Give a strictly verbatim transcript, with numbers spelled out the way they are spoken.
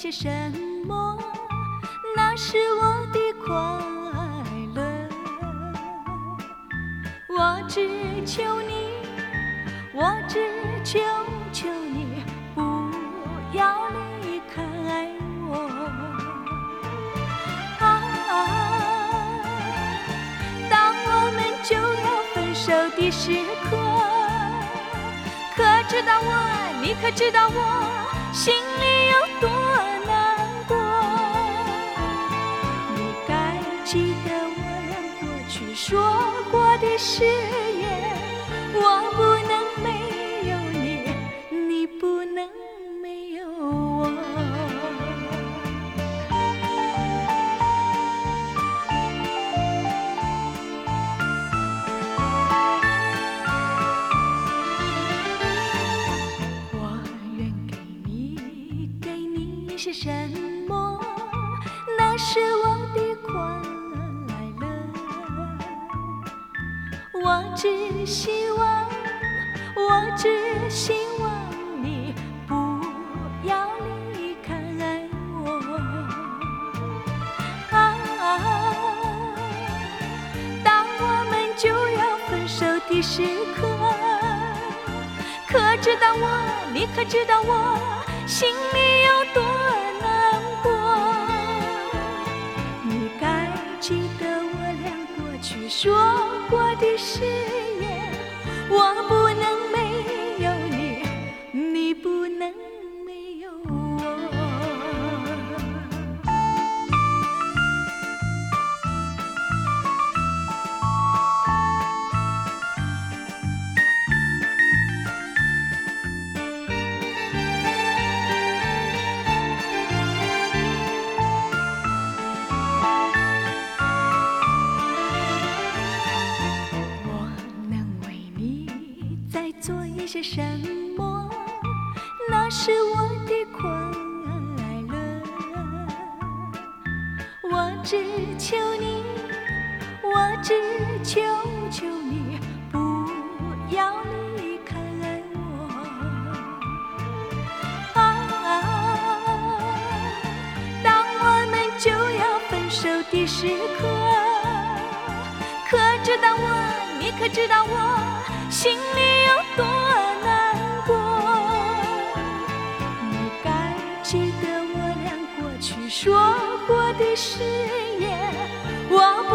些什么，那是我的快乐。我只求你，我只求求你，不要离开我。啊，当我们就要分手的时刻，可知道我，你可知道我心里有多难过？你该记得我俩过去说过的誓言，我不能没有你，你不能没有我。是什么？那是我的快乐。我只希望，我只希望你不要离开我。啊，当我们就要分手的时刻，可知道我，你可知道我心里有多难过？你该记得我俩过去说过的誓言，我不能没有你，你不能没有我。做一些什么，那是我的快乐。我只求你，我只求求你，不要离开我。啊，当我们就要分手的时刻，可知道我，你可知道我心里有多难过？你该记得我俩过去说过的誓言，我